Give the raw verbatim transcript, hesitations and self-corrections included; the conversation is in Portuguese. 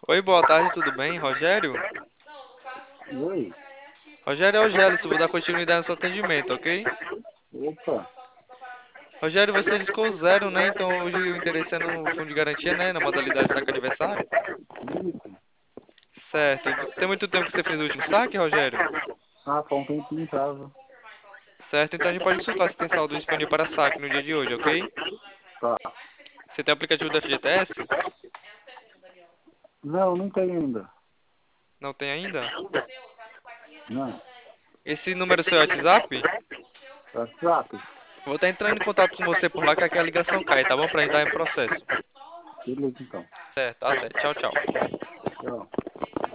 Oi, boa tarde, tudo bem? Rogério? Oi, Rogério é o Gélice, vou dar continuidade no seu atendimento, ok? opa, Rogério, você riscou zero, né? Então hoje o interesse é no fundo de garantia, né? Na modalidade saque aniversário. isso. Certo. Tem muito tempo que você fez o último saque, Rogério? Ah, faz um tempinho tava. Certo, então a gente pode consultar se tem saldo disponível para saque no dia de hoje, ok? Tá. Você tem o aplicativo do F G T S? Não, não tem ainda. Não tem ainda? Não. Esse número é seu WhatsApp? WhatsApp? Vou estar entrando em contato com você por lá que aqui a ligação cai, tá bom? Pra gente dar em processo. Beleza então. Certo, até. Tchau, tchau. Tchau.